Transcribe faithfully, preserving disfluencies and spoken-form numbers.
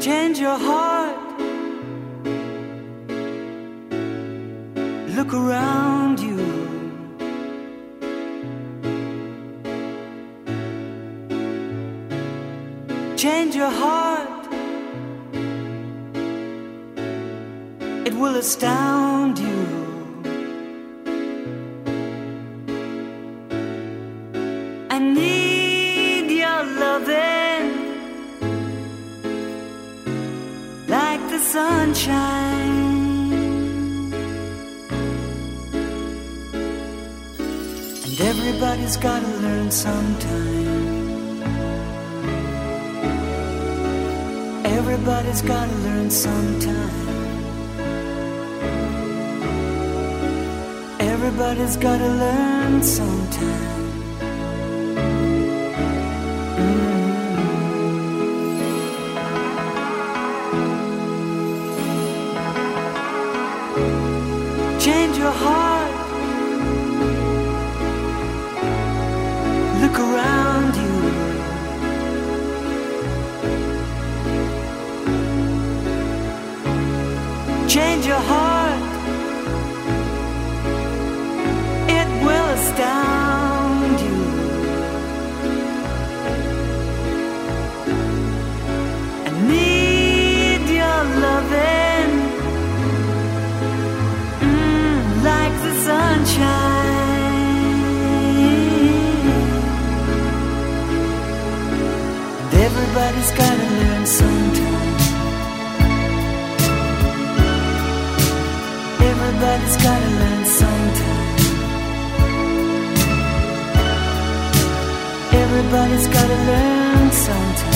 Change your heart. Look around you. Change your heart. It will astound you. I need your loving like the sunshine. And everybody's gotta learn sometime. Everybody's gotta learn sometime. Everybody's gotta learn sometime. Change your heart. Look around you. Change your heart. It will astound you. I need your loving like the sunshine. And everybody's gotta learn sometime. Everybody's gotta learn sometime. Everybody's gotta learn sometime.